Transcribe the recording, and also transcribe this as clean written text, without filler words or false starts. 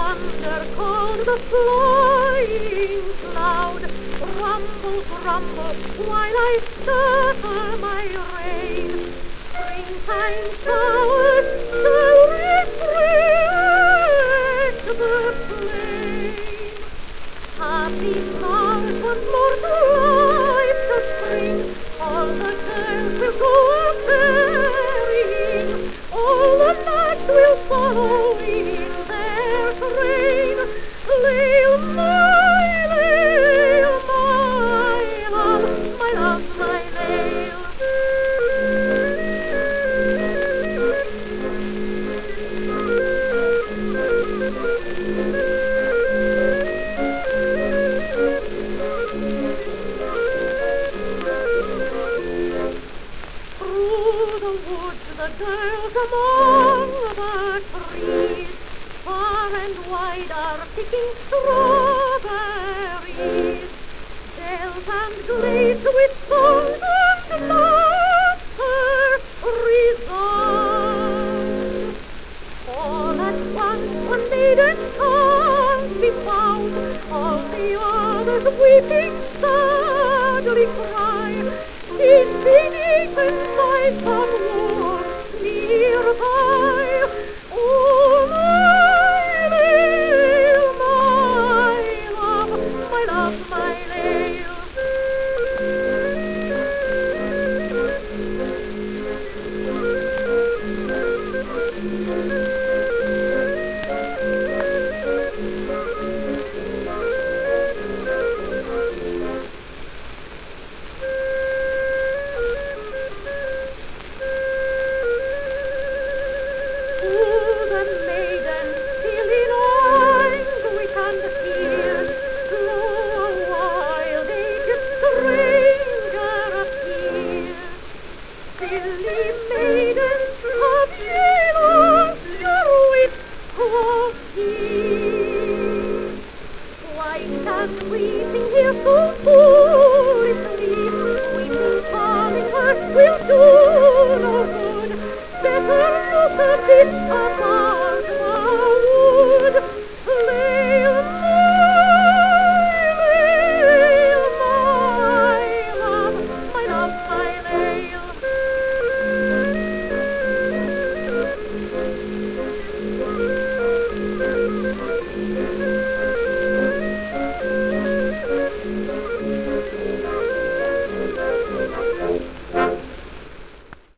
thunder called the flying cloud. Rumble, rumble, while I scatter my rain. Springtime showers shall refresh the plain. Happy stars once more to life to spring. All the girls will go a-fairying. All the lads will follow in their train. Leil, my love, my love, my Leil. Through the woods the girls among the trees, far and wide are picking strawberries. Dells and glades with songs and laughter resound. All at once one maiden can't be found. All the others weeping sadly cry, she's been eaten by some wolf nearby. Oh, my Leil, my love, my love, my Leil. Silly maidens, have ye lost your wit, quoth he? Why stand weeping here so foolishly? Weeping calling her will do no good. Better look a bit apart.